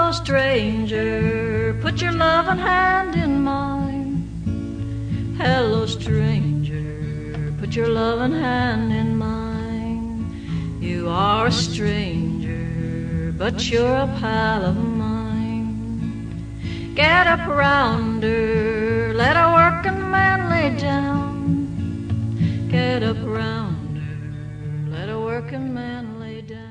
Hello, stranger, put your loving hand in mine. Hello, stranger, put your loving hand in mine. You are a stranger, but you're a pal of mine. Get up around her, let a working man lay down. Get up around her, let a working man lay down.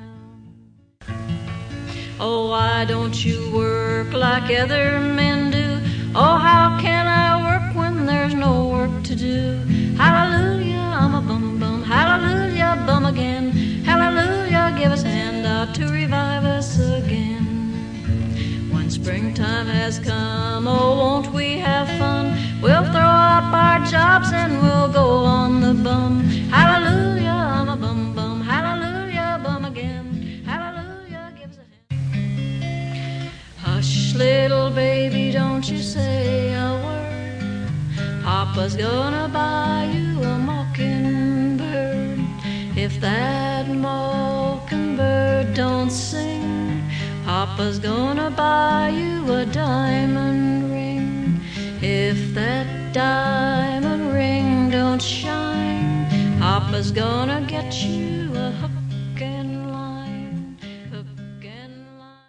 Oh, why don't you work like other men do? Oh, how can I work when there's no work to do? Hallelujah, I'm a bum-bum. Hallelujah, bum again. Hallelujah, give us a hand out to revive us again. When springtime has come, oh, won't we have fun? We'll throw up our jobs and we'll go on the bum. Hallelujah, I'm a bum-bum. Hallelujah, bum again. Hallelujah, give us a hand. Hush, little baby, don't you say a word. Papa's gonna buy you a mockingbird. If that mockingbird don't sing, Papa's gonna buy you a diamond ring. If that diamond ring don't shine, Papa's gonna get you a hook and line. Hook and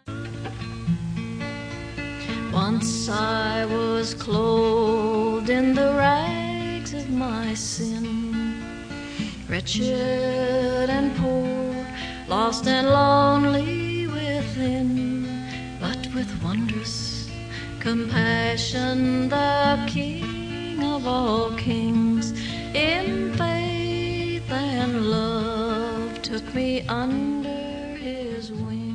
line. Once I was clothed in the rags of my sin, wretched and poor, lost and lonely within. But with wondrous compassion, the King of all kings, in faith and love, took me under his wing.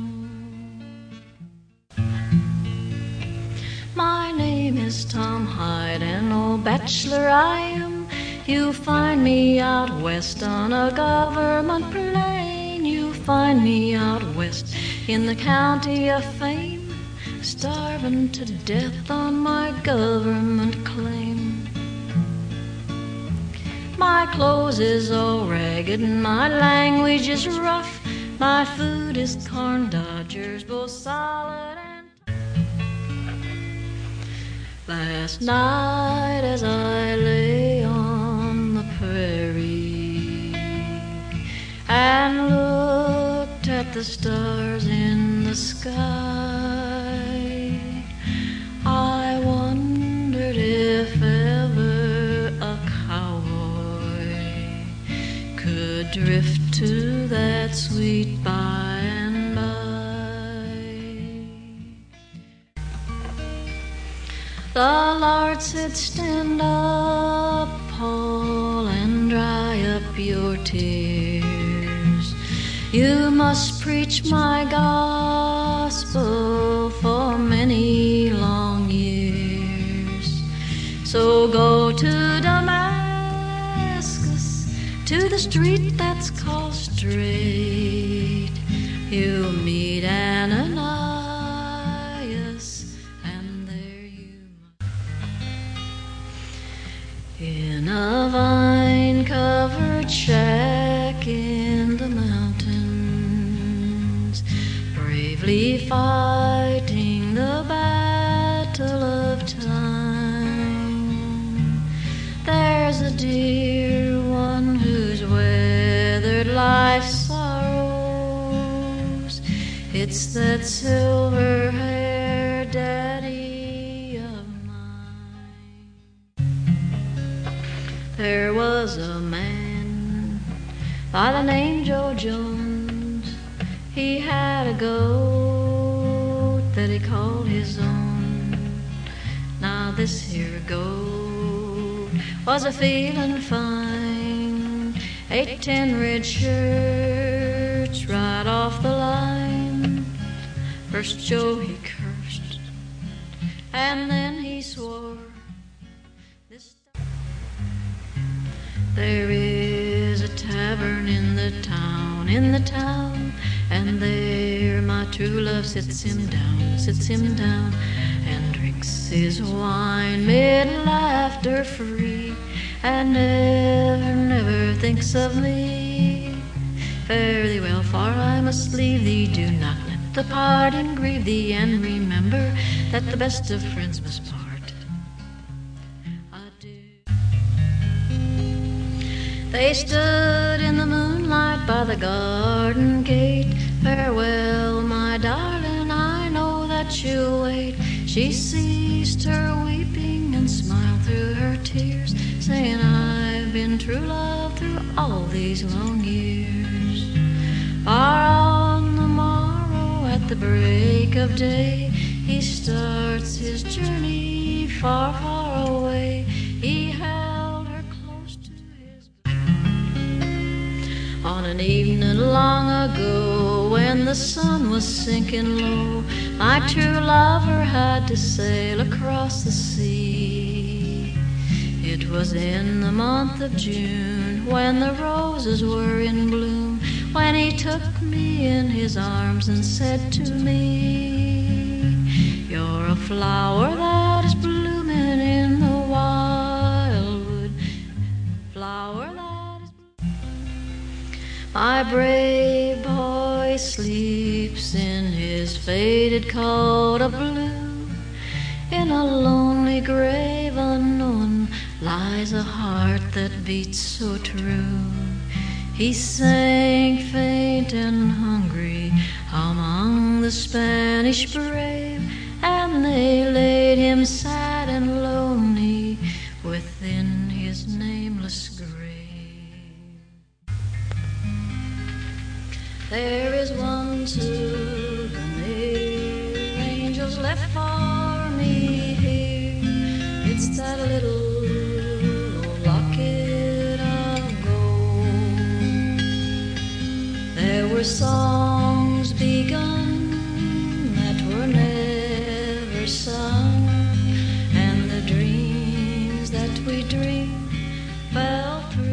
My name is Tom Hyde, and old bachelor I am. You'll find me out west on a government plane. You'll find me out west in the county of Fame, starving to death on my government claim. My clothes is all ragged and my language is rough. My food is corn dodgers, both solid and last night as I lay on the prairie and looked at the stars in the sky, I wondered if ever a cowboy could drift to that sweet by and by. The Lord said, stand up, Paul, and dry up your tears. You must preach my gospel for many long years. So go to Damascus, to the street that's called Straight. You'll meet Ananias, and there you in a vine-covered shack in the mountains, bravely fighting the battle of time. There's a dear one who's weathered life's sorrows. It's that silver-haired daddy of mine. There was a man by the name Joe Jones. He had a goat that he called his own. Now this here goat was a feeling fine, 8-10 red shirts right off the line. First Joe he cursed, and then he swore. There is a tavern in the town, and there my true love sits him down, and drinks his wine mid laughter free, and never thinks of me. Fare thee well, for I must leave thee. Do not let the parting grieve thee, and remember that the best of friends must part. They stood in the moonlight by the garden gate. Farewell, my darling, I know that you'll wait. She ceased her weeping and smiled through her tears, saying, I've been true love through all these long years. Far on the morrow at the break of day, he starts his journey far, far away. He held her close to his on an evening long ago, when the sun was sinking low, my true lover had to sail across the sea. It was in the month of June, when the roses were in bloom, when he took me in his arms and said to me, you're a flower that is blooming in the wildwood, flower that is my brave boy sleeps in his faded coat of blue. In a lonely grave unknown lies a heart that beats so true. He sank faint and hungry among the Spanish brave, and they laid him sad and lonely within his nameless grave. There is one souvenir angels left for me here. It's that little old locket of gold. There were songs begun that were never sung, and the dreams that we dreamed fell through.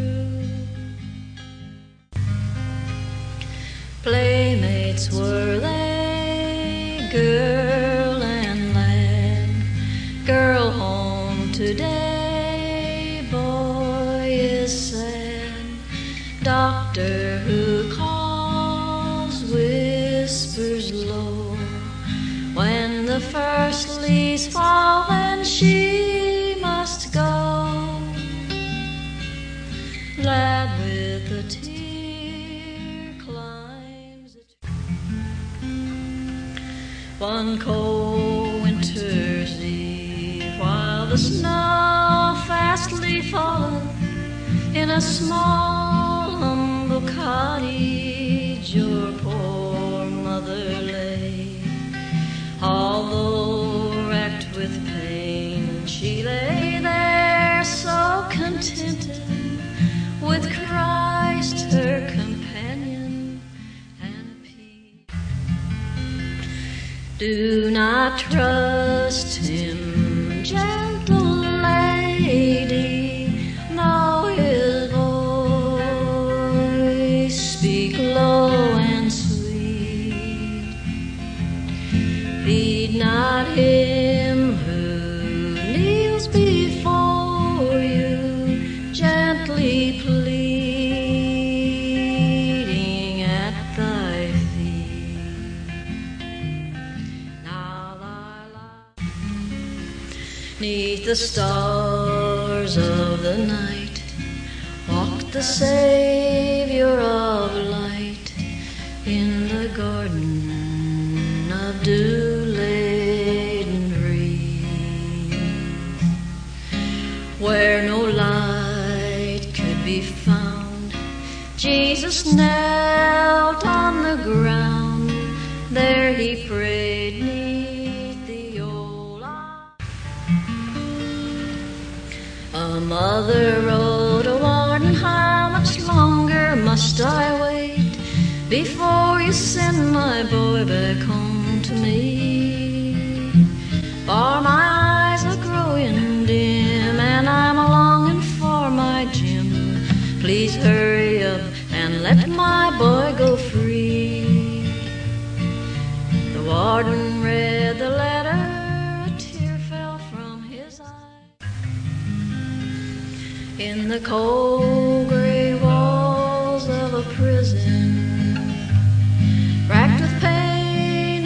Playmates were they, girl and lad. Girl home today, boy is sad. Doctor who calls whispers low, when the first leaves fall, then she must go. Lad with a tear climbs a one cold winter's eve, while the snow fastly falleth, in a small humble cottage your poor mother lay. Although racked with pain, she lay there so contented, with Christ her companion and peace. Do not trust him, gentle lady, know his voice, speak low and sweet. Feed not him who kneels before you, gently pleading at thy feet. Now thy life 'neath the stars of the night walked the Savior of light in the garden of dew-laden breeze, where no light could be found. Jesus knelt on the ground, there he prayed 'neath the old oak. A mother wrote a warning, how much longer must I wait before you send my boy back home to me? For my eyes are growing dim, and I'm a-longing for my Jim. Please hurry up and let my boy go free. The warden read the letter, a tear fell from his eye. In the cold gray walls of a prison, racked with pain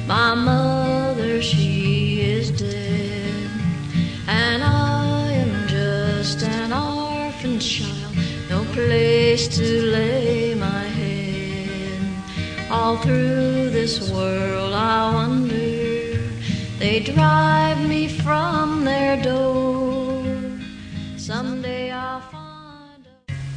My mother, she is dead, and I am just an orphan child, no place to lay my head. All through this world I wander, they drive me from their door. Someday I'll find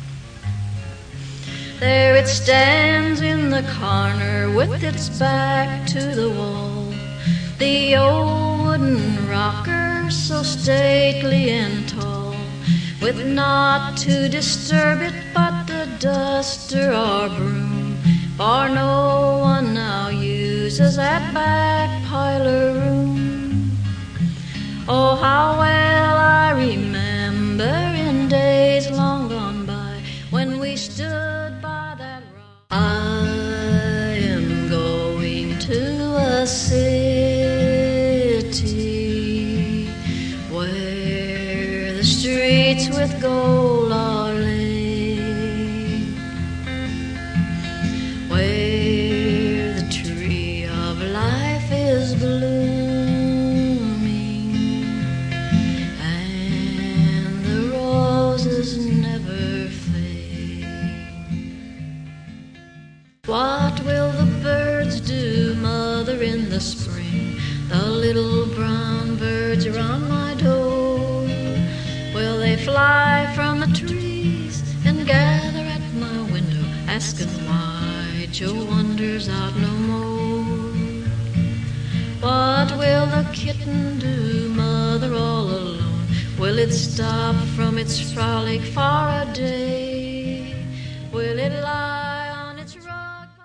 there it stands in the corner with its back to the wall, the old wooden rocker so stately and tall, with naught to disturb it but the duster or broom, for no one now uses that back parlor room. Oh, how well I remember in days long gone by when we stood by that rock. I am going to a city where the streets with gold are laid, where the tree of life is blooming and the roses never fade. What will the birds do, mother, in the spring? The little brown birds around my door. Will they fly from the trees and gather at my window, asking why Joe wanders out no more? What will the kitten do, mother, all alone? Will it stop from its frolic for a day? Will it lie